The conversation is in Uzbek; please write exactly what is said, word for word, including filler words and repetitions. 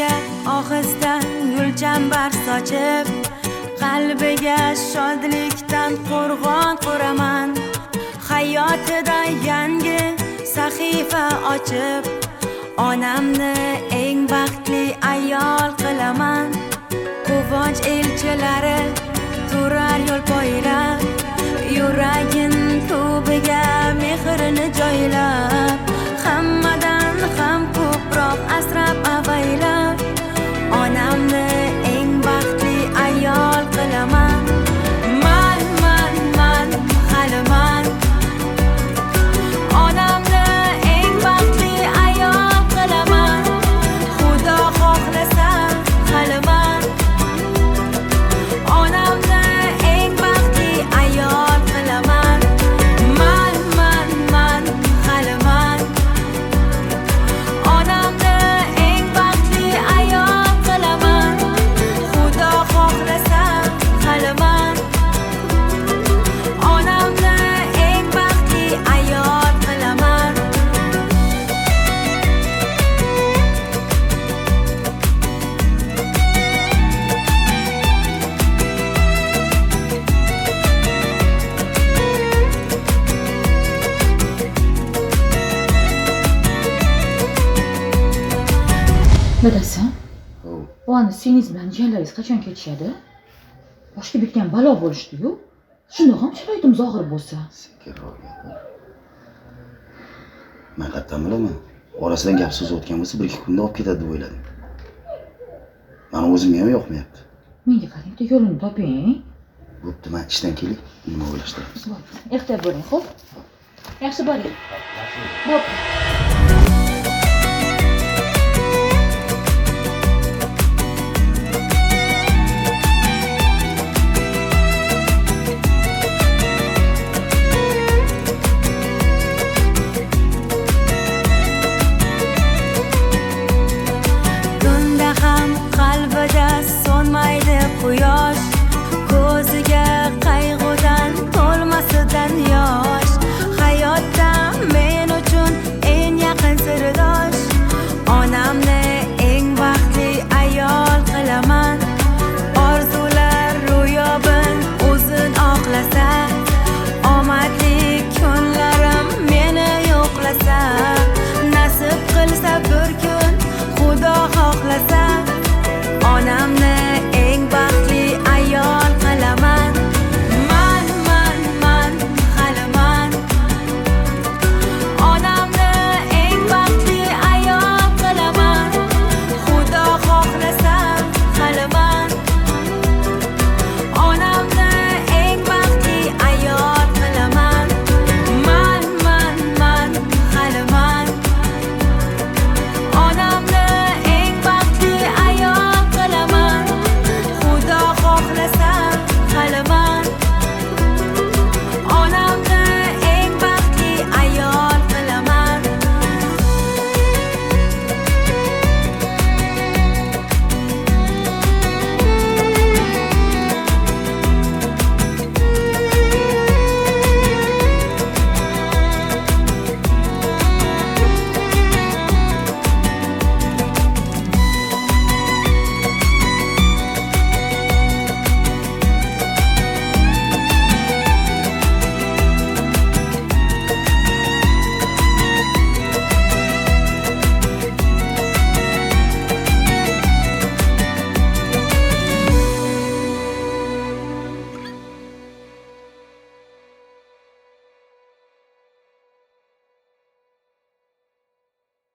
ko'ngliga ohista gulchambar sochib, qalbiga shodlikdan qo'rg'on quraman. Hayotida yangi sahifa ochib, onamni eng baxtli ayol qilaman. Quvonch elchilari turar yo'l poylab, yuragin tubiga mehrini joylab, hammadan ham ko'proq asrab avaylab, onamni eng baxtli ayol qilaman. Man, man, man, hali man onamni eng baxtli ayol qilaman. Xudo xohlasa hali man onamni eng baxtli ayol qilaman. Man, man, man, hali man onamni eng baxtli ayol qilaman. Xudo xohlasa hali man onamni eng baxtli ayol qilaman. Dadasi, bu anda seningiz bilan jiyanlaringiz qachon ketishadi? Boshga bitgan balo bo'lishdi-yu. Shundoq ham sharoitimiz og'ir bo'lsa. Men qayerdan bilaman? Orasidan gap so'z o'tgan bo'lsa, bir ikki kunda olib ketadi deb o'yladim. Meni o'zimga ham yoqmayapti. Menga qarang, bitta yo'lini toping. Bo'pti, men ishdan kelib, nima o'ylashtiramiz. Ehtiyot bo'ling, xo'p? Yaxshi bo'ling. Bo'pti.